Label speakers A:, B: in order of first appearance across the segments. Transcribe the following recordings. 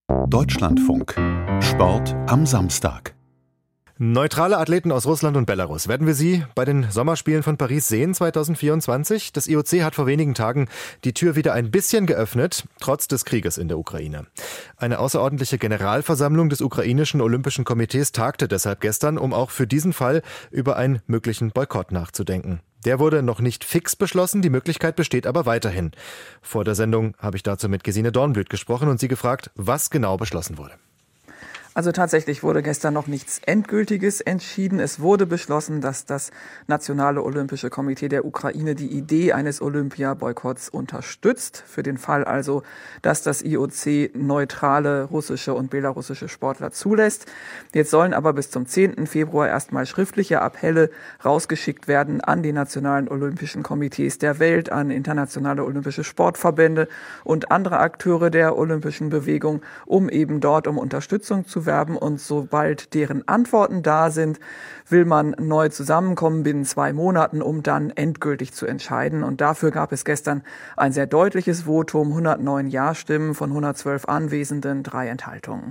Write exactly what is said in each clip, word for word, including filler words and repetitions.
A: Deutschlandfunk. Sport am Samstag.
B: Neutrale Athleten aus Russland und Belarus. Werden wir sie bei den Sommerspielen von Paris sehen zwanzig vierundzwanzig? Das I O C hat vor wenigen Tagen die Tür wieder ein bisschen geöffnet, trotz des Krieges in der Ukraine. Eine außerordentliche Generalversammlung des ukrainischen Olympischen Komitees tagte deshalb gestern, um auch für diesen Fall über einen möglichen Boykott nachzudenken. Der wurde noch nicht fix beschlossen, die Möglichkeit besteht aber weiterhin. Vor der Sendung habe ich dazu mit Gesine Dornblüt gesprochen und sie gefragt, was genau beschlossen wurde.
C: Also tatsächlich wurde gestern noch nichts Endgültiges entschieden. Es wurde beschlossen, dass das Nationale Olympische Komitee der Ukraine die Idee eines Olympia-Boykotts unterstützt. Für den Fall also, dass das I O C neutrale russische und belarussische Sportler zulässt. Jetzt sollen aber bis zum zehnten Februar erstmal schriftliche Appelle rausgeschickt werden an die nationalen Olympischen Komitees der Welt, an internationale olympische Sportverbände und andere Akteure der olympischen Bewegung, um eben dort um Unterstützung zu werben, und sobald deren Antworten da sind, will man neu zusammenkommen binnen zwei Monaten, um dann endgültig zu entscheiden. Und dafür gab es gestern ein sehr deutliches Votum, hundertneun Ja-Stimmen von hundertzwölf Anwesenden, drei Enthaltungen.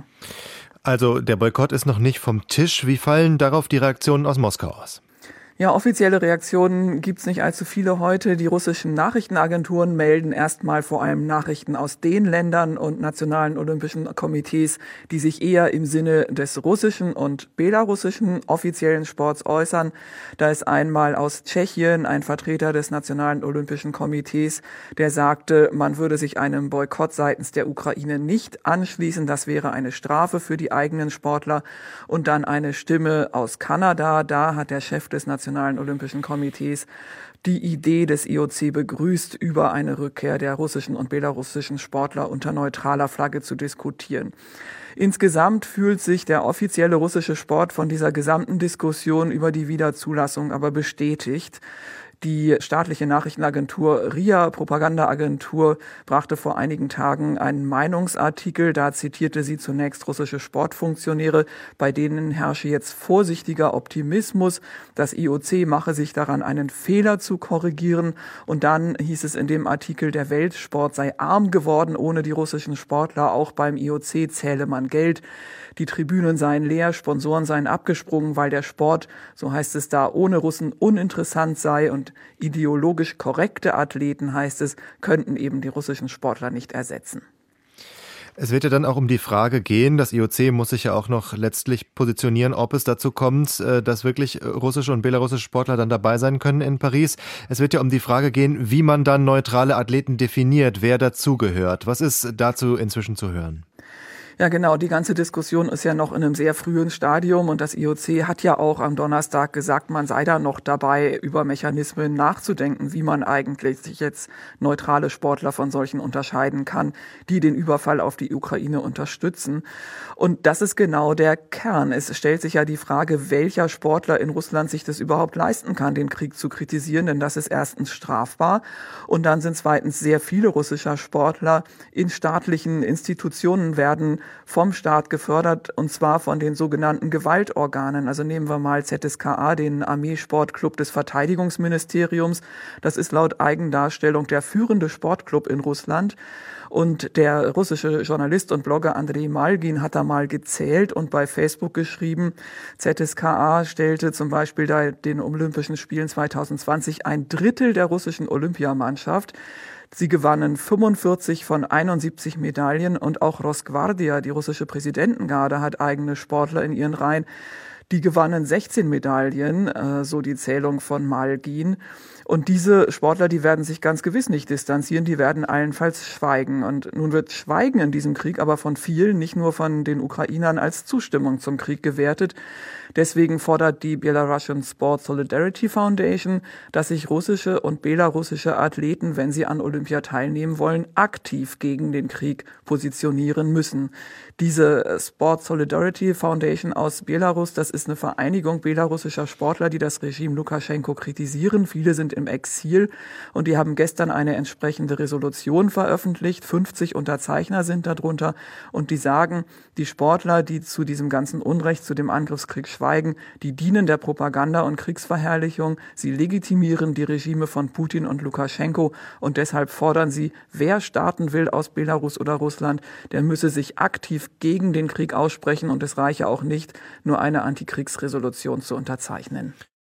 B: Also der Boykott ist noch nicht vom Tisch. Wie fallen darauf die Reaktionen aus Moskau aus?
C: Ja, offizielle Reaktionen gibt's nicht allzu viele heute. Die russischen Nachrichtenagenturen melden erstmal vor allem Nachrichten aus den Ländern und nationalen olympischen Komitees, die sich eher im Sinne des russischen und belarussischen offiziellen Sports äußern. Da ist einmal aus Tschechien ein Vertreter des nationalen olympischen Komitees, der sagte, man würde sich einem Boykott seitens der Ukraine nicht anschließen. Das wäre eine Strafe für die eigenen Sportler. Und dann eine Stimme aus Kanada. Da hat der Chef des Nationalen Nationalen Olympischen Komitees die Idee des I O C begrüßt, über eine Rückkehr der russischen und belarussischen Sportler unter neutraler Flagge zu diskutieren. Insgesamt fühlt sich der offizielle russische Sport von dieser gesamten Diskussion über die Wiederzulassung aber bestätigt. Die staatliche Nachrichtenagentur R I A, Propagandaagentur, brachte vor einigen Tagen einen Meinungsartikel. Da zitierte sie zunächst russische Sportfunktionäre, bei denen herrsche jetzt vorsichtiger Optimismus. Das I O C mache sich daran, einen Fehler zu korrigieren. Und dann hieß es in dem Artikel, der Weltsport sei arm geworden ohne die russischen Sportler. Auch beim I O C zähle man Geld. Die Tribünen seien leer, Sponsoren seien abgesprungen, weil der Sport, so heißt es da, ohne Russen uninteressant sei, und ideologisch korrekte Athleten, heißt es, könnten eben die russischen Sportler nicht ersetzen.
B: Es wird ja dann auch um die Frage gehen, das I O C muss sich ja auch noch letztlich positionieren, ob es dazu kommt, dass wirklich russische und belarussische Sportler dann dabei sein können in Paris. Es wird ja um die Frage gehen, wie man dann neutrale Athleten definiert, wer dazugehört. Was ist dazu inzwischen zu hören?
C: Ja, genau. Die ganze Diskussion ist ja noch in einem sehr frühen Stadium, und das I O C hat ja auch am Donnerstag gesagt, man sei da noch dabei, über Mechanismen nachzudenken, wie man eigentlich sich jetzt neutrale Sportler von solchen unterscheiden kann, die den Überfall auf die Ukraine unterstützen. Und das ist genau der Kern. Es stellt sich ja die Frage, welcher Sportler in Russland sich das überhaupt leisten kann, den Krieg zu kritisieren, denn das ist erstens strafbar, und dann sind zweitens sehr viele russischer Sportler in staatlichen Institutionen werden vom Staat gefördert, und zwar von den sogenannten Gewaltorganen. Also nehmen wir mal Z S K A, den Armeesportclub des Verteidigungsministeriums. Das ist laut Eigendarstellung der führende Sportclub in Russland. Und der russische Journalist und Blogger Andrei Malgin hat da mal gezählt und bei Facebook geschrieben, Z S K A stellte zum Beispiel bei den Olympischen Spielen zwanzig zwanzig ein Drittel der russischen Olympiamannschaft. Sie gewannen fünfundvierzig von einundsiebzig Medaillen, und auch Rosgvardia, die russische Präsidentengarde, hat eigene Sportler in ihren Reihen. Die gewannen sechzehn Medaillen, so die Zählung von Malgin. Und diese Sportler, die werden sich ganz gewiss nicht distanzieren, die werden allenfalls schweigen. Und nun wird Schweigen in diesem Krieg aber von vielen, nicht nur von den Ukrainern, als Zustimmung zum Krieg gewertet. Deswegen fordert die Belarusian Sport Solidarity Foundation, dass sich russische und belarussische Athleten, wenn sie an Olympia teilnehmen wollen, aktiv gegen den Krieg positionieren müssen. Diese Sport Solidarity Foundation aus Belarus, das ist eine Vereinigung belarussischer Sportler, die das Regime Lukaschenko kritisieren. Viele sind im Exil und die haben gestern eine entsprechende Resolution veröffentlicht. fünfzig Unterzeichner sind darunter und die sagen, die Sportler, die zu diesem ganzen Unrecht, zu dem Angriffskrieg schweigen, die dienen der Propaganda und Kriegsverherrlichung. Sie legitimieren die Regime von Putin und Lukaschenko und deshalb fordern sie, wer starten will aus Belarus oder Russland, der müsse sich aktiv gegen den Krieg aussprechen und es reiche auch nicht, nur eine Antikriegsresolution zu unterzeichnen.